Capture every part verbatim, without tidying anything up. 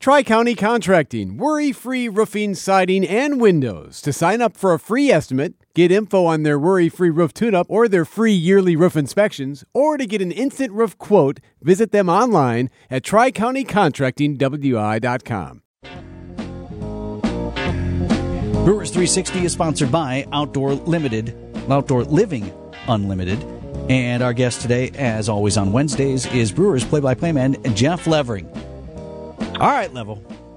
Tri-County Contracting, worry-free roofing, siding, and windows. To sign up for a free estimate, get info on their worry-free roof tune-up or their free yearly roof inspections, or to get an instant roof quote, visit them online at tri county contracting w i dot com. Brewers three sixty is sponsored by Outdoor Limited, Outdoor Living Unlimited. And our guest today, as always on Wednesdays, is Brewers play-by-play man Jeff Levering. All right, Level.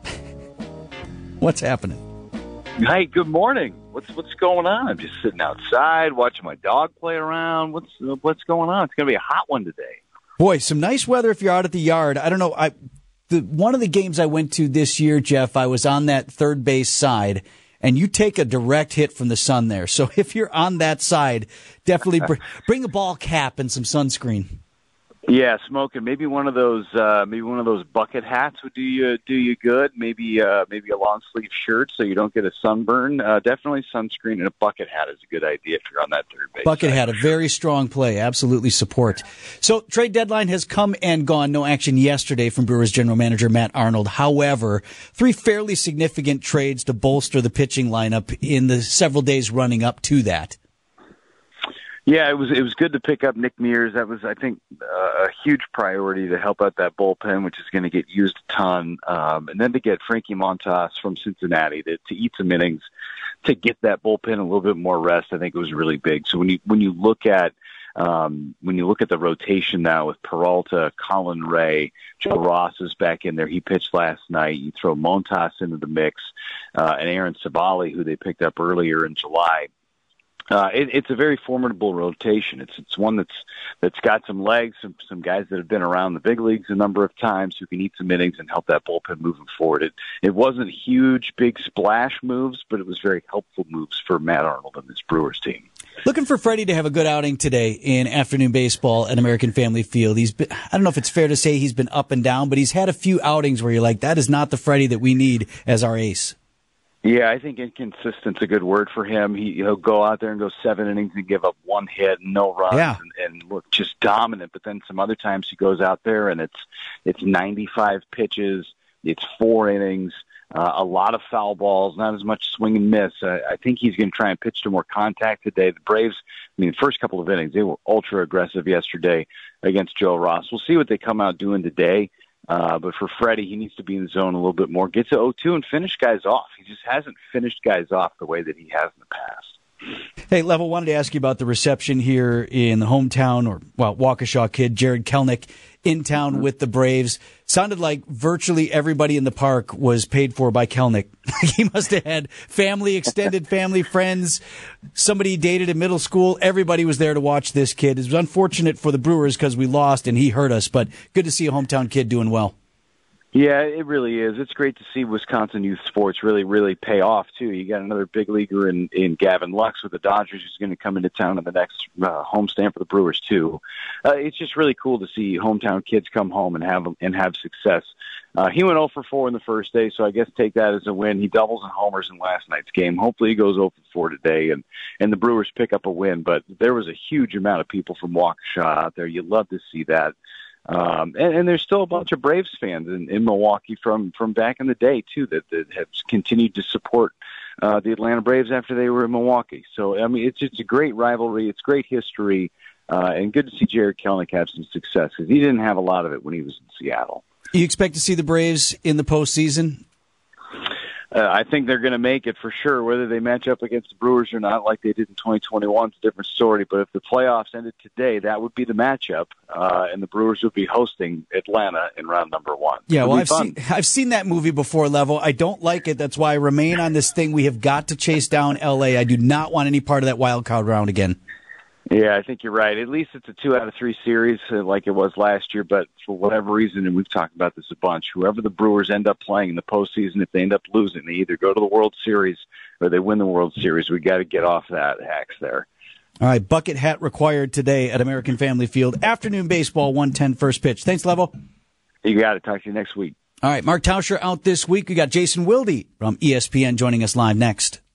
What's happening? Hey, good morning. What's what's going on? I'm just sitting outside watching my dog play around. What's what's going on? It's going to be a hot one today. Boy, some nice weather if you're out at the yard. I don't know. I the one of the games I went to this year, Jeff, I was on that third base side. And you take a direct hit from the sun there. So if you're on that side, definitely br- bring a ball cap and some sunscreen. Yeah, smoking. Maybe one of those. Uh, maybe one of those bucket hats would do you do you good. Maybe uh, maybe a long sleeve shirt so you don't get a sunburn. Uh, definitely sunscreen and a bucket hat is a good idea if you're on that third base. Bucket side. hat, a very strong play. Absolutely support. So trade deadline has come and gone. No action yesterday from Brewers general manager Matt Arnold. However, three fairly significant trades to bolster the pitching lineup in the several days running up to that. Yeah, it was it was good to pick up Nick Mears. That was, I think, uh, a huge priority to help out that bullpen, which is going to get used a ton. Um, and then to get Frankie Montas from Cincinnati to, to eat some innings, to get that bullpen a little bit more rest, I think it was really big. So when you when you look at um, when you look at the rotation now with Peralta, Colin Ray, Joe Ross is back in there. He pitched last night. You throw Montas into the mix, uh, and Aaron Savali, who they picked up earlier in July. Uh, it, it's a very formidable rotation. It's it's one that's that's got some legs, some some guys that have been around the big leagues a number of times who can eat some innings and help that bullpen moving forward. It it wasn't huge, big splash moves, but it was very helpful moves for Matt Arnold and this Brewers team. Looking for Freddie to have a good outing today in afternoon baseball at American Family Field. He's been, I don't know if it's fair to say he's been up and down, but he's had a few outings where you're like, that is not the Freddie that we need as our ace. Yeah, I think inconsistent's a good word for him. He, he'll go out there and go seven innings and give up one hit, no runs, yeah. and, and look just dominant. But then some other times he goes out there and it's it's ninety-five pitches, it's four innings, uh, a lot of foul balls, not as much swing and miss. Uh, I think he's going to try and pitch to more contact today. The Braves, I mean, the first couple of innings, they were ultra aggressive yesterday against Joe Ross. We'll see what they come out doing today. Uh, but for Freddie, he needs to be in the zone a little bit more. Get to oh two and finish guys off. He just hasn't finished guys off the way that he has in the past. Hey, Level, wanted to ask you about the reception here in the hometown, or, well, Waukesha kid, Jared Kelnick, in town mm-hmm. with the Braves. Sounded like virtually everybody in the park was paid for by Kelnick. He must have had family, extended family, friends, somebody he dated in middle school. Everybody was there to watch this kid. It was unfortunate for the Brewers because we lost and he hurt us, but good to see a hometown kid doing well. Yeah, it really is. It's great to see Wisconsin youth sports really, really pay off, too. You got another big leaguer in, in Gavin Lux with the Dodgers who's going to come into town in the next uh, homestand for the Brewers, too. Uh, it's just really cool to see hometown kids come home and have and have success. Uh, he went oh for four in the first day, so I guess take that as a win. He doubles and homers in last night's game. Hopefully he goes oh for four today, and, and the Brewers pick up a win. But there was a huge amount of people from Waukesha out there. You love to see that. Um, and, and there's still a bunch of Braves fans in, in Milwaukee from, from back in the day, too, that, that have continued to support uh, the Atlanta Braves after they were in Milwaukee. So, I mean, it's it's a great rivalry. It's great history, uh, and good to see Jared Kelnick have some success because he didn't have a lot of it when he was in Seattle. You expect to see the Braves in the postseason? Uh, I think they're going to make it for sure. Whether they match up against the Brewers or not, like they did in twenty twenty-one, it's a different story. But if the playoffs ended today, that would be the matchup, uh, and the Brewers would be hosting Atlanta in round number one. Yeah, well, I've seen, I've seen that movie before, Level. I don't like it. That's why I remain on this thing. We have got to chase down L A. I do not want any part of that wild card round again. Yeah, I think you're right. At least it's a two out of three series uh, like it was last year. But for whatever reason, and we've talked about this a bunch, whoever the Brewers end up playing in the postseason, if they end up losing, they either go to the World Series or they win the World Series. We got to get off that hex there. All right, bucket hat required today at American Family Field. Afternoon baseball, one ten first pitch. Thanks, Level. You got it. Talk to you next week. All right, Mark Tauscher out this week. We got Jason Wilde from E S P N joining us live next.